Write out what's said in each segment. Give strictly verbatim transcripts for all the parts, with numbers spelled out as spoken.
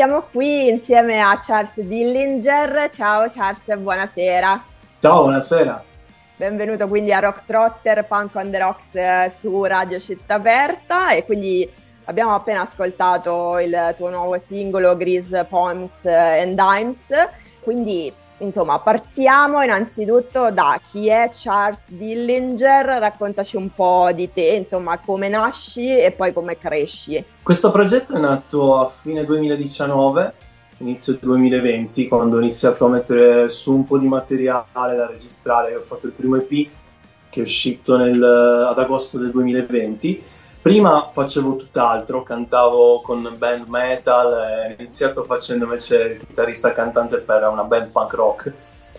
siamo qui insieme a Charles Dillinger. Ciao Charles, buonasera. Ciao, buonasera. Benvenuto quindi a Rock Trotter, Punk on the Rocks eh, su Radio Città Aperta. E quindi abbiamo appena ascoltato il tuo nuovo singolo Grease Poems and Dimes. Quindi insomma partiamo innanzitutto da chi è Charles Dillinger, raccontaci un po' di te, insomma come nasci e poi come cresci. Questo progetto è nato a fine duemiladiciannove, inizio duemilaventi, quando ho iniziato a mettere su un po' di materiale da registrare. Ho fatto il primo E P che è uscito nel, ad agosto del duemilaventi. Prima facevo tutt'altro, cantavo con band metal, ho iniziato facendo invece il chitarrista cantante per una band punk rock.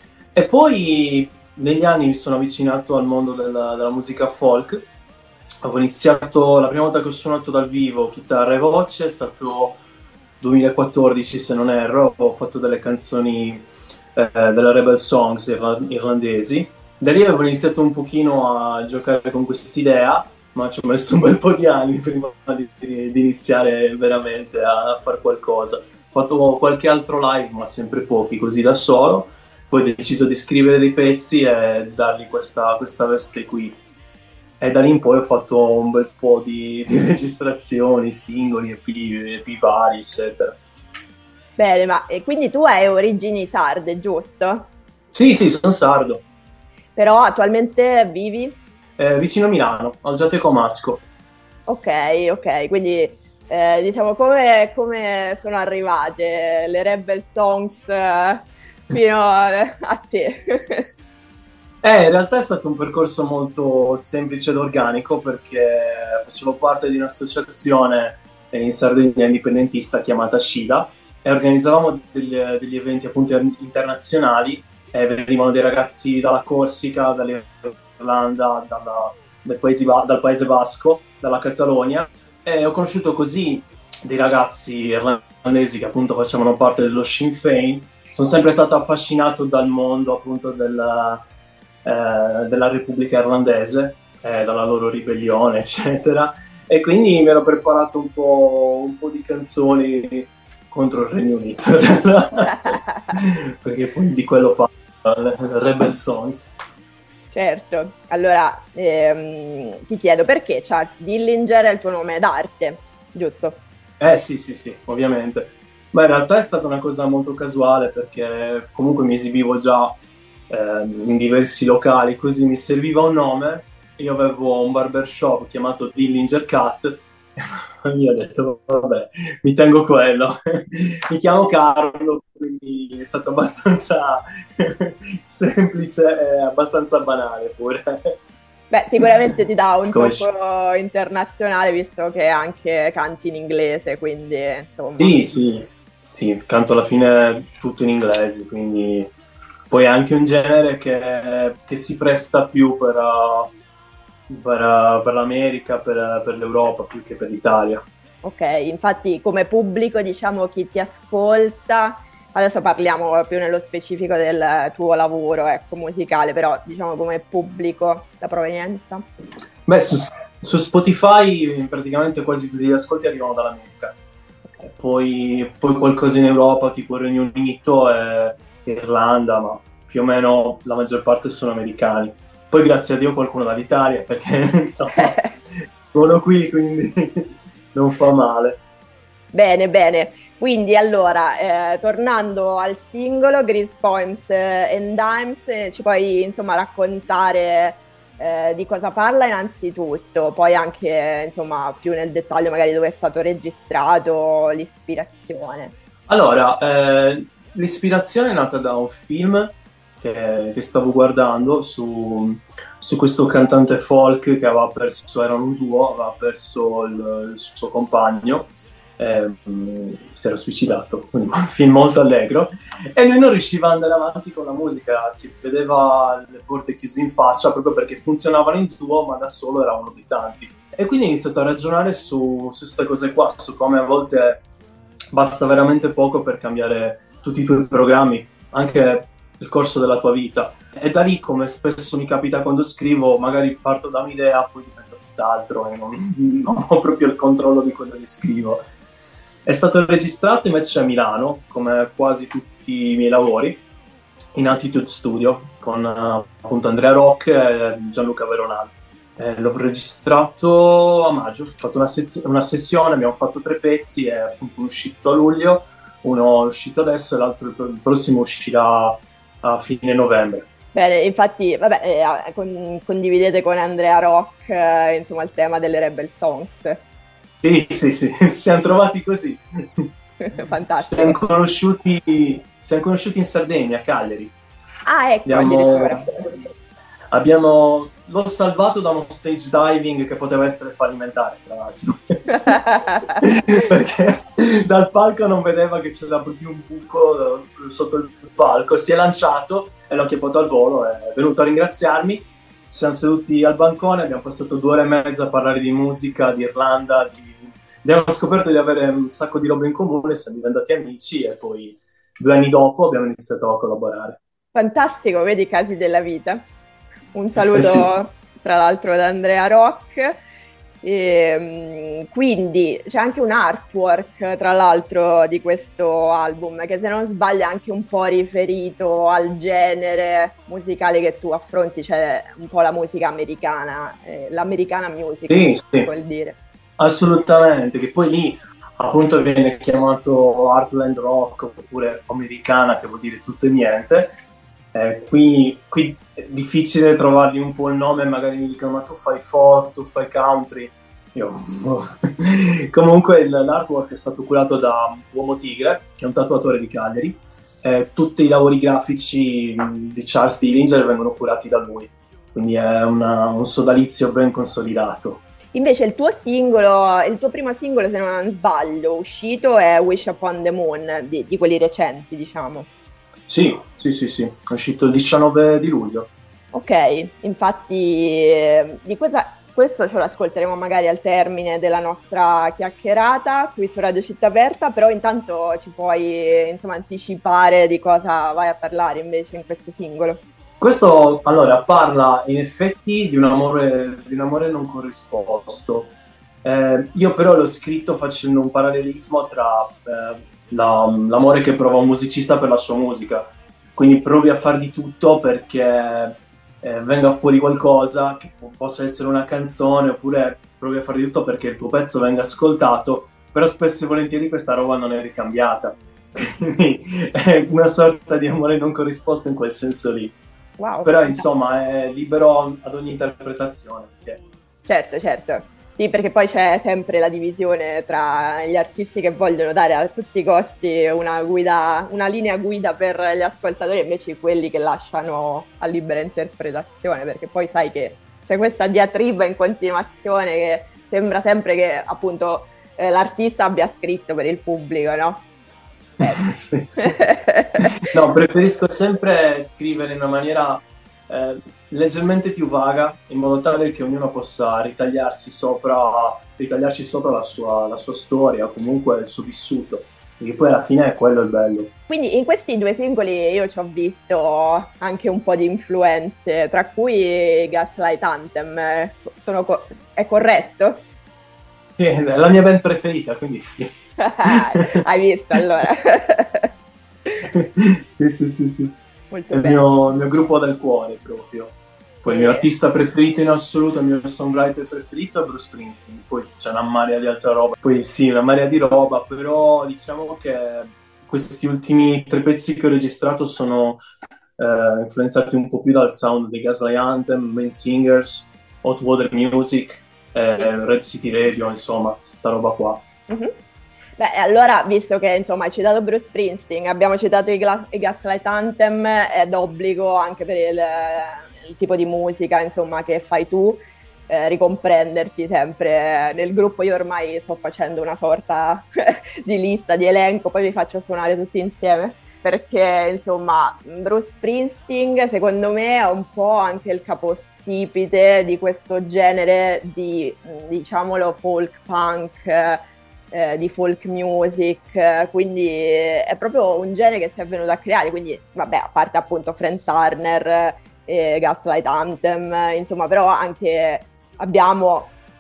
E poi negli anni mi sono avvicinato al mondo della, della musica folk. Avevo iniziato, la prima volta che ho suonato dal vivo chitarra e voce è stato duemilaquattordici se non erro. Ho fatto delle canzoni eh, delle Rebel Songs irlandesi. Da lì avevo iniziato un pochino a giocare con quest'idea, ma ci ho messo un bel po' di anni prima di, di iniziare veramente a, a fare qualcosa. Ho fatto qualche altro live, ma sempre pochi, così da solo. Poi ho deciso di scrivere dei pezzi e dargli questa, questa veste qui. E da lì in poi ho fatto un bel po' di, di registrazioni, singoli, E P, E P vari, eccetera. Bene, ma e quindi tu hai origini sarde, giusto? Sì, sì, sono sardo. Però attualmente vivi? Eh, vicino a Milano, al Giatecomasco. Ok, ok, quindi eh, diciamo come, come sono arrivate le Rebel Songs eh, fino a, a te? Eh, in realtà è stato un percorso molto semplice ed organico, perché facevo parte di un'associazione in Sardegna indipendentista chiamata SCIDA e organizzavamo degli, degli eventi appunto internazionali. E venivano dei ragazzi dalla Corsica, dall'Irlanda, dalla, dal, paese, dal Paese Basco, dalla Catalogna, e ho conosciuto così dei ragazzi irlandesi che appunto facevano parte dello Sinn Féin. Sono sempre stato affascinato dal mondo appunto della, eh, della Repubblica Irlandese, eh, dalla loro ribellione, eccetera, e quindi mi ero preparato un po', un po' di canzoni contro il Regno Unito, perché poi di quello parlo. Rebel Songs. Certo, allora ehm, ti chiedo perché Charles Dillinger è il tuo nome d'arte, giusto? Eh sì, sì, sì, ovviamente. Ma in realtà è stata una cosa molto casuale, perché comunque mi esibivo già eh, in diversi locali, così mi serviva un nome. Io avevo un barbershop chiamato Dillinger Cut e mi ho detto vabbè, mi tengo quello. Mi chiamo Carlo, quindi è stato abbastanza semplice e abbastanza banale pure. Beh, sicuramente ti dà un Come tocco internazionale, visto che anche canti in inglese, quindi insomma. Sì, sì, sì, canto alla fine tutto in inglese, quindi poi è anche un genere che, che si presta più per, uh, per, uh, per l'America, per, per l'Europa, più che per l'Italia. Ok, infatti come pubblico, diciamo, chi ti ascolta, adesso parliamo più nello specifico del tuo lavoro, ecco, musicale, però diciamo come pubblico, la provenienza. Beh, su, su Spotify praticamente quasi tutti gli ascolti arrivano dall'America. Okay. Poi, poi qualcosa in Europa, tipo il Regno Unito e Irlanda, ma più o meno la maggior parte sono americani. Poi grazie a Dio qualcuno dall'Italia, perché insomma sono qui, quindi non fa male. Bene, bene. Quindi allora, eh, tornando al singolo Grease Poems and Dimes, eh, ci puoi insomma raccontare eh, di cosa parla innanzitutto, poi anche insomma più nel dettaglio magari dove è stato registrato, l'ispirazione. Allora, eh, l'ispirazione è nata da un film che, che stavo guardando su, su questo cantante folk che aveva perso, era un duo, aveva perso il, il suo compagno, eh, si era suicidato, quindi un film molto allegro, e lui non riusciva ad andare avanti con la musica, si vedeva le porte chiuse in faccia proprio perché funzionavano in duo, ma da solo era uno dei tanti. E quindi ho iniziato a ragionare su queste cose qua, su come a volte basta veramente poco per cambiare tutti i tuoi programmi, anche il corso della tua vita. E da lì, come spesso mi capita quando scrivo, magari parto da un'idea, poi diventa tutt'altro e non, non ho proprio il controllo di quello che scrivo. È stato registrato invece a Milano, come quasi tutti i miei lavori, in Attitude Studio, con uh, appunto Andrea Rock e Gianluca Veronal. Eh, l'ho registrato a maggio, ho fatto una, sez- una sessione, abbiamo fatto tre pezzi e appunto uno è uscito a luglio, uno è uscito adesso e l'altro il prossimo uscirà a fine novembre. Bene, infatti, vabbè, eh, con- condividete con Andrea Rock, eh, insomma, il tema delle Rebel Songs. Sì, sì, sì, siamo trovati così. Siamo Fantastico. conosciuti, siamo conosciuti in Sardegna, a Cagliari. Ah, ecco, Abbiamo, addirittura. abbiamo, l'ho salvato da uno stage diving che poteva essere fallimentare, tra l'altro. Perché dal palco non vedeva che c'era proprio un buco sotto il palco. Si è lanciato e l'ho chiappato al volo, è venuto a ringraziarmi. Ci siamo seduti al bancone, abbiamo passato due ore e mezza a parlare di musica, di Irlanda, di... abbiamo scoperto di avere un sacco di robe in comune, siamo diventati amici e poi due anni dopo abbiamo iniziato a collaborare. Fantastico, vedi i casi della vita. Un Eh sì. saluto tra l'altro da Andrea Rock. E, quindi c'è anche un artwork tra l'altro di questo album che se non sbaglio è anche un po' riferito al genere musicale che tu affronti, cioè un po' la musica americana, eh, l'americana music Sì, sì, vuol dire. assolutamente, che poi lì appunto viene chiamato Heartland Rock oppure americana, che vuol dire tutto e niente. Eh, qui, qui è difficile trovargli un po' il nome, magari mi dicono ma tu fai folk, tu fai country. Io, boh. Comunque l'artwork è stato curato da Uomo Tigre, che è un tatuatore di Cagliari. Eh, tutti i lavori grafici di Charles Dillinger vengono curati da lui, quindi è una, un sodalizio ben consolidato. Invece il tuo singolo, il tuo primo singolo, se non sbaglio, uscito è Wish Upon the Moon, di, di quelli recenti, diciamo. Sì, sì, sì, sì, è uscito il diciannove di luglio. Ok, infatti eh, di questa, questo ce lo ascolteremo magari al termine della nostra chiacchierata qui su Radio Città Aperta, però intanto ci puoi insomma anticipare di cosa vai a parlare invece in questo singolo. Questo, allora, parla in effetti di un amore, di un amore non corrisposto. Eh, io però l'ho scritto facendo un parallelismo tra eh, la- l'amore che prova un musicista per la sua musica. Quindi provi a far di tutto perché eh, venga fuori qualcosa, che po- possa essere una canzone, oppure provi a fare di tutto perché il tuo pezzo venga ascoltato, però spesso e volentieri questa roba non è ricambiata. Quindi è una sorta di amore non corrisposto in quel senso lì. Wow, Però fantastico. insomma è libero ad ogni interpretazione. Perché... Certo, certo. Sì, perché poi c'è sempre la divisione tra gli artisti che vogliono dare a tutti i costi una guida, una linea guida per gli ascoltatori, e invece quelli che lasciano a libera interpretazione, perché poi sai che c'è questa diatriba in continuazione che sembra sempre che appunto eh, l'artista abbia scritto per il pubblico, no? Eh. Sì. No, preferisco sempre scrivere in una maniera eh, leggermente più vaga, in modo tale che ognuno possa ritagliarsi sopra, ritagliarci sopra la sua, la sua storia, o comunque il suo vissuto, perché poi alla fine è quello il bello. Quindi in questi due singoli io ci ho visto anche un po' di influenze, tra cui Gaslight Anthem. Sono co- è corretto? Sì, è la mia band preferita, quindi sì. Hai visto allora? Sì, sì, sì, sì. È Molto il bene. mio, il mio gruppo del cuore proprio. Poi il mio E- artista preferito in assoluto, il mio songwriter preferito è Bruce Springsteen. Poi c'è una marea di altra roba. Poi sì, una marea di roba, però diciamo che questi ultimi tre pezzi che ho registrato sono eh, influenzati un po' più dal sound dei Gaslight Anthem, Main Singers, Hot Water Music, sì. eh, Red City Radio, insomma, sta roba qua. Mhm. Beh, allora, visto che insomma hai citato Bruce Springsteen, abbiamo citato i, Gla- i Gaslight Anthem, è d'obbligo anche per il, il tipo di musica insomma che fai tu, eh, ricomprenderti sempre nel gruppo. Io ormai sto facendo una sorta di lista, di elenco, poi vi faccio suonare tutti insieme, perché insomma Bruce Springsteen secondo me è un po' anche il capostipite di questo genere di, diciamolo, folk punk, eh, di folk music, eh, quindi è proprio un genere che si è venuto a creare, quindi vabbè, a parte appunto Frank Turner e Gaslight Anthem, insomma, però anche abbiamo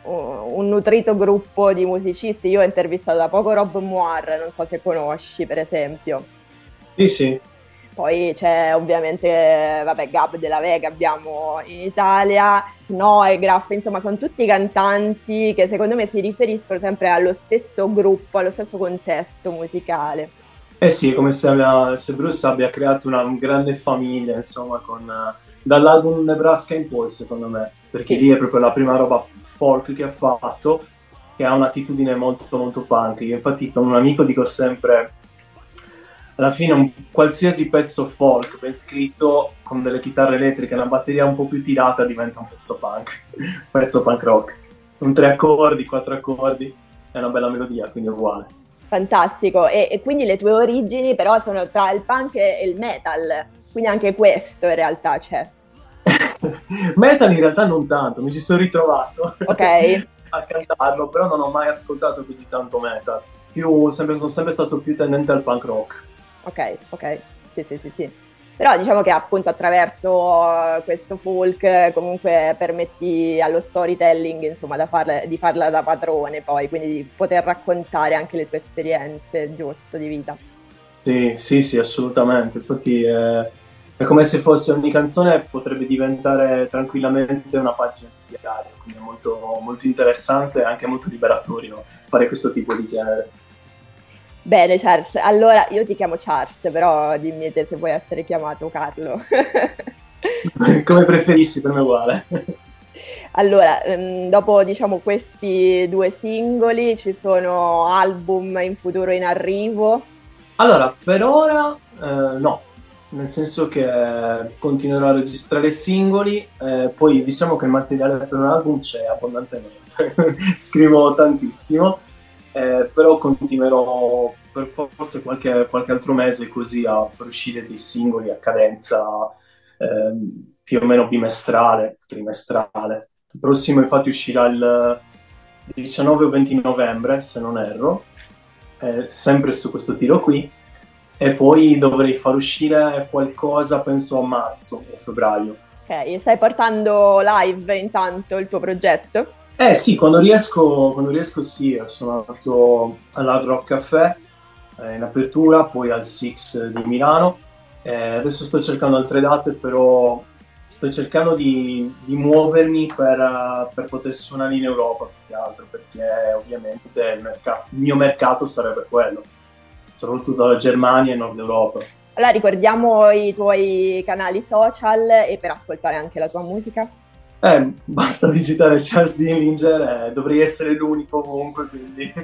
un nutrito gruppo di musicisti. Io ho intervistato da poco Rob Moore, non so se conosci, per esempio. Sì, sì. Poi c'è ovviamente, vabbè, Gab della Vega abbiamo in Italia, Noah e Graff, insomma sono tutti cantanti che secondo me si riferiscono sempre allo stesso gruppo, allo stesso contesto musicale. Eh sì, è come se, aveva- se Bruce abbia creato una grande famiglia, insomma, con, eh, dall'album Nebraska in poi, secondo me, perché Sì. lì è proprio la prima roba folk che ha fatto, che ha un'attitudine molto, molto punk. Io infatti con un amico dico sempre, alla fine un qualsiasi pezzo folk ben scritto, con delle chitarre elettriche e una batteria un po' più tirata, diventa un pezzo punk, un pezzo punk rock. Un tre accordi, quattro accordi, è una bella melodia, quindi è uguale. Fantastico, e, e quindi le tue origini però sono tra il punk e il metal, quindi anche questo in realtà c'è. Metal in realtà non tanto, mi ci sono ritrovato Ok, a cantarlo, però non ho mai ascoltato così tanto metal. Più, sempre, sono sempre stato più tendente al punk rock. ok, ok, sì, sì, sì, sì. Però diciamo che appunto attraverso eh, questo folk eh, comunque permetti allo storytelling, insomma, da farla, di farla da padrone poi, quindi di poter raccontare anche le tue esperienze, giusto, di vita. Sì, sì, sì, assolutamente. Infatti eh, è come se fosse ogni canzone potrebbe diventare tranquillamente una pagina di diario, quindi è molto, molto interessante e anche molto liberatorio fare questo tipo di genere. Bene, Charles, allora io ti chiamo Charles, però dimmi te se vuoi essere chiamato Carlo. Come preferisci, per me è uguale. Allora, ehm, dopo diciamo questi due singoli, ci sono album in futuro in arrivo? Allora, per ora eh, no, nel senso che continuerò a registrare singoli, eh, poi diciamo che il materiale per un album c'è abbondantemente, scrivo tantissimo, eh, però continuerò per forse qualche, qualche altro mese così a far uscire dei singoli a cadenza ehm, più o meno bimestrale, trimestrale. Il prossimo infatti uscirà il diciannove o venti novembre, se non erro, eh, sempre su questo tiro qui, e poi dovrei far uscire qualcosa, penso a marzo o febbraio. Ok, stai portando live intanto il tuo progetto? Eh sì, quando riesco, quando riesco sì, sono andato all'Hard Rock Café eh, in apertura, poi al Six di Milano. Eh, adesso sto cercando altre date, però sto cercando di, di muovermi per, uh, per poter suonare in Europa più che altro, perché ovviamente il, merc- il mio mercato sarebbe quello, soprattutto la Germania e Nord Europa. Allora ricordiamo i tuoi canali social e per ascoltare anche la tua musica. Eh, basta digitare Charles Dillinger, eh, dovrei essere l'unico ovunque, quindi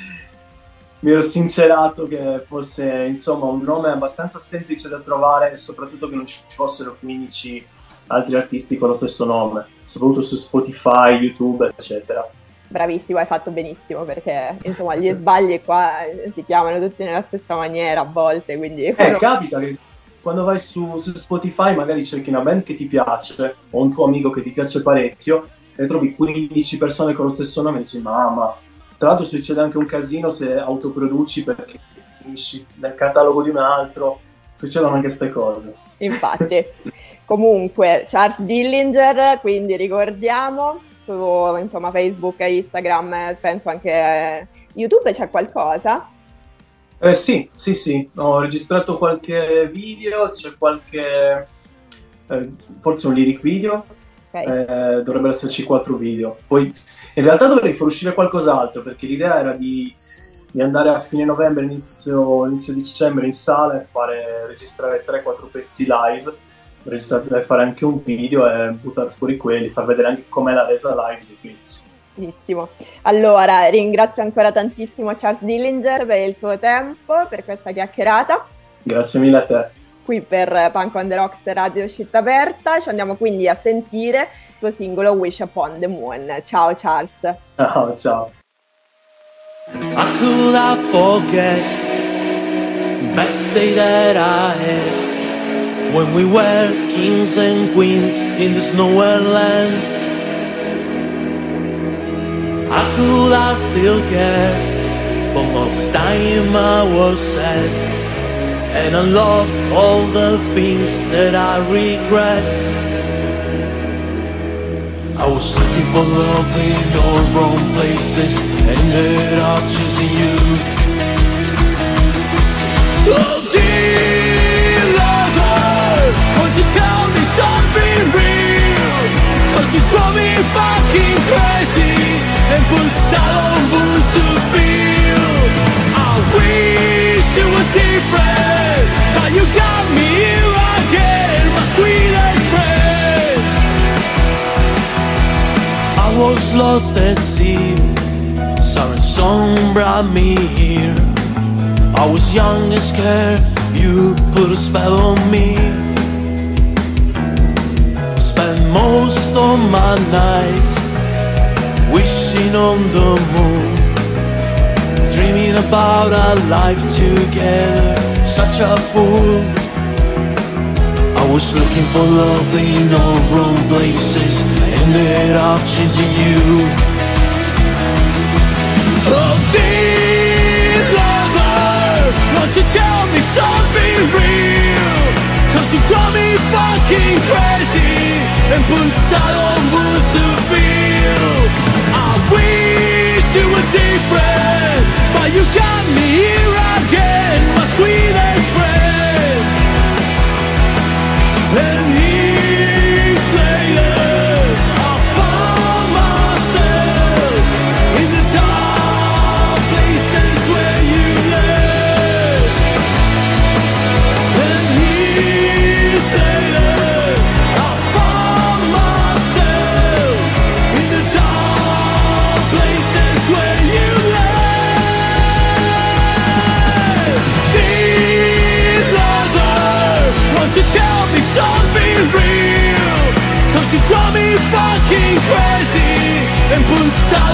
mi ero sincerato che fosse insomma un nome abbastanza semplice da trovare e soprattutto che non ci fossero quindici altri artisti con lo stesso nome, soprattutto su Spotify, YouTube, eccetera. Bravissimo, hai fatto benissimo perché insomma gli sbagli qua si chiamano tutti nella stessa maniera a volte, quindi Eh, uno... capita che quando vai su, su Spotify magari cerchi una band che ti piace o un tuo amico che ti piace parecchio e trovi quindici persone con lo stesso nome e dici mamma, tra l'altro succede anche un casino se autoproduci perché finisci nel catalogo di un altro, succedono anche queste cose. Infatti, comunque Charles Dillinger, quindi ricordiamo su insomma Facebook e Instagram, penso anche eh, YouTube c'è qualcosa? Eh sì, sì, sì, ho registrato qualche video, c'è qualche, eh, forse un lyric video, Ok. eh, dovrebbero esserci quattro video. Poi in realtà dovrei far uscire qualcos'altro perché l'idea era di, di andare a fine novembre, inizio, inizio dicembre in sala e fare, registrare tre quattro pezzi live, registrare, fare anche un video e buttare fuori quelli, far vedere anche com'è la resa live dei pezzi. Benissimo. Allora, ringrazio ancora tantissimo Charles Dillinger per il suo tempo, per questa chiacchierata. Grazie mille a te. Qui per Punk on the Rocks Radio Città Aperta. Ci andiamo quindi a sentire il tuo singolo Wish Upon the Moon. Ciao Charles. Ciao, ciao. How could I forget best day that I had when we were kings and queens in this nowhere land? How could I still care? For most time I was sad, and I love all the things that I regret. I was looking for love in all wrong places, ended up choosing you. Oh dear lover, won't you tell me something real? Cause you drove me fucking crazy and put salon boots to feel. I wish you were different, but you got me here again, my sweetest friend. I was lost at sea, siren song brought me here. I was young and scared, you put a spell on me. Spent most of my nights wishing on the moon, dreaming about our life together, such a fool. I was looking for love in all wrong places, ended up chasing you. Oh dear lover, won't you tell me something real? Cause you drive me fucking crazy and put salon boots to feel. I wish you were different, but you got me here again, my sweetest friend. And years later, I found myself in the dark places where you lay. And years later, I found myself in the dark places where you lay. Dear lover, won't you tell me something real? Cause you drive me fucking crazy and put